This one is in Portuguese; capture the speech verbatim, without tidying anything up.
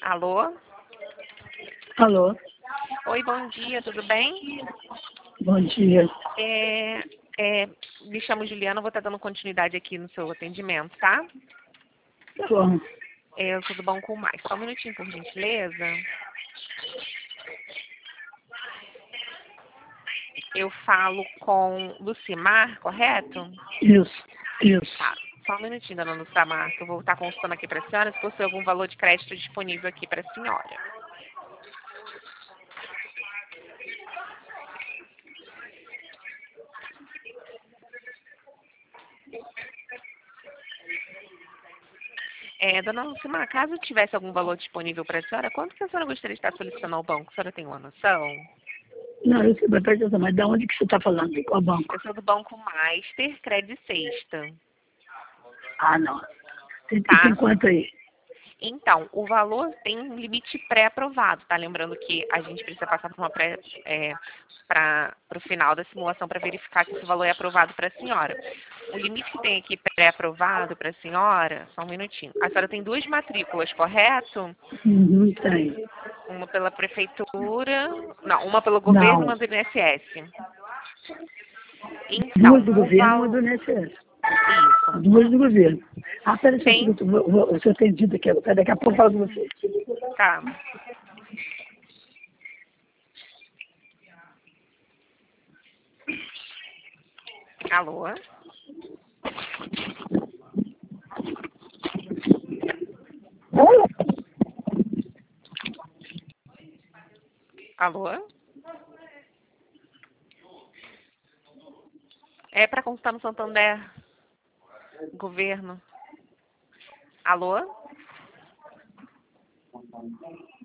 Alô? Alô? Oi, bom dia, tudo bem? Bom dia. É, é, me chamo Juliana, vou estar dando continuidade aqui no seu atendimento, tá? Tá bom. É, tudo bom com mais? Só um minutinho, por gentileza. Eu falo com Lucimar, correto? Isso, isso. Tá, só um minutinho, dona Lucimar, que eu vou estar consultando aqui para a senhora se possui algum valor de crédito disponível aqui para a senhora. É, dona Lucimar, caso tivesse algum valor disponível para a senhora, quanto que a senhora gostaria de estar solicitando ao banco? A senhora tem uma noção? Não, eu sei, mas presta atenção, mas de onde que você está falando? De qual banco? Eu sou do Banco Master Credit Sexta, Ah, não. Tem, tá? tem quanto aí? Então, o valor tem um limite pré-aprovado, tá? Lembrando que a gente precisa passar por uma pré, é, para o final da simulação para verificar que esse valor é aprovado para a senhora. O limite que tem aqui pré-aprovado para a senhora, só um minutinho. A senhora tem duas matrículas, correto? Uhum, tem. Uma pela prefeitura, não, uma pelo governo e Não. uma do I N S S. Duas Então, do o governo e uma do valor... I N S S. Isso. Duas do governo. Ah, peraí só um Tem... segundo, eu vou, vou, eu sou atendido aqui. Pera, daqui a pouco eu falo com você. Tá. Alô? Alô? É para consultar no Santander. Governo. Alô?